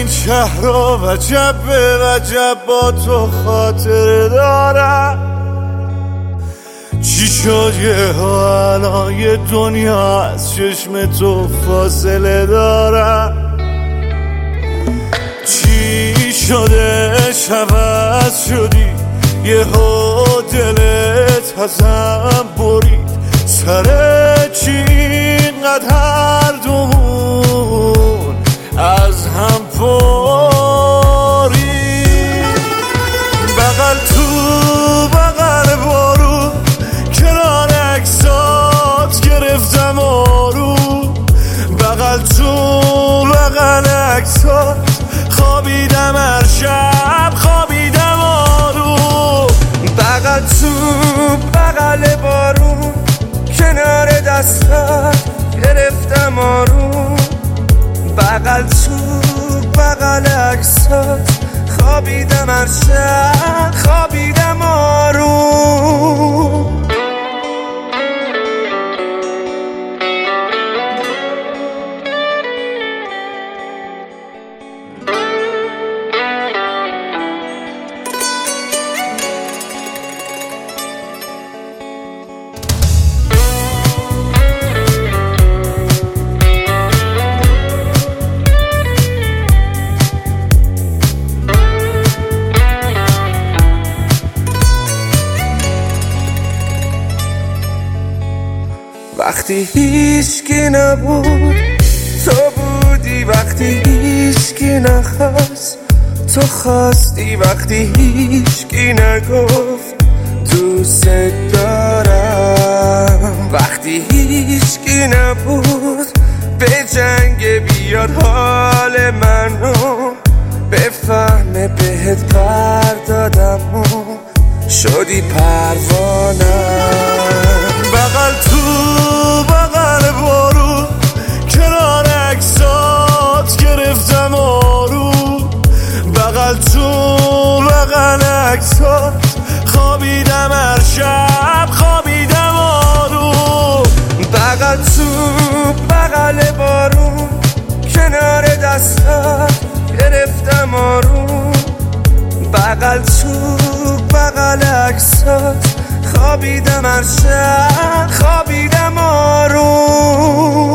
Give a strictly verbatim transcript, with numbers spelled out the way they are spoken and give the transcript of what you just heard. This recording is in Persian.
این شهر رو وجب به وجب با تو خاطر دارم. چی شد یه ها الان یه دنیا از چشم تو فاصله دارم. چی شده عوض شدی یه ها دلت ازم برید. سر چی اینقدر هر دومون از هم پارید. بغل تو بغل بارو کنار عکسات گرفتم آروم. بغل تو بغل عکسات خوابیدم هر شب خوابیدم آروم. بغل تو بغل بارون کنار دستات گرفتم آروم. بغل تو بغل عکسات خوابیدم هر شب خوابیدم آروم. وقتی هیچکی نبود تو بودی، وقتی هیچکی نخواست تو خواستی، وقتی هیچکی نگفت دوست دارم. وقتی هیچکی نبود به جنگ بیاد حال منو بفهمه بهت پردادم و شدی پروانم. بغل تو بغل بارو کنار عکسات گرفتم آروم. بغل تو بغل عکسات خوابیدم هر شب خوابیدم آروم. بغل تو بغل بارون کنار دستات گرفتم آروم. بغل تو بغل عکسات خوابیدم هر شب خوابیدم آروم.